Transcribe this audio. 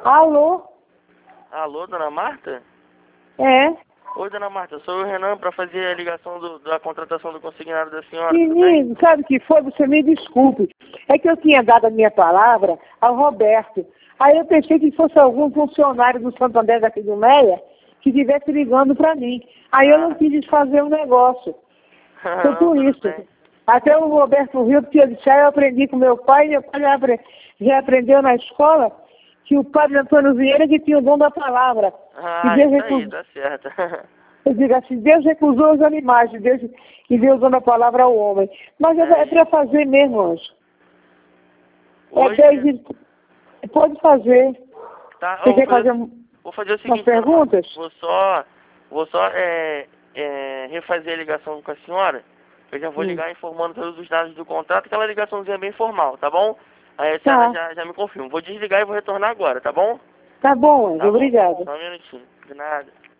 Alô? Alô, dona Marta? É? Oi, dona Marta, sou o Renan para fazer a ligação da contratação do consignado da senhora, tudo bem? Menino, sabe o que foi? Você me desculpe. É que eu tinha dado a minha palavra ao Roberto. Aí eu pensei que fosse algum funcionário do Santander daqui do Meia que estivesse ligando para mim. Aí eu não quis desfazer o negócio. Foi Não, por tudo isso. bem. Até o Roberto Rio, porque eu disse, eu aprendi com meu pai já aprendeu na escola que o padre Antônio Vieira que tinha o dom da palavra. Ah, isso aí, tá certo. Eu digo assim, Deus recusou os animais, e Deus dando a palavra ao homem. Mas é para fazer mesmo, anjo. Hoje, Pode fazer. tá, Você quer fazer vou fazer o umas seguinte, dona Marta, perguntas? vou só refazer a ligação com a senhora. Eu já vou ligar informando todos os dados do contrato, aquela ligaçãozinha bem formal, tá bom? Aí a senhora já me confirma. Vou desligar e vou retornar agora, tá bom? Tá bom, anjo. Tá bom. Obrigada. Só um minutinho. De nada.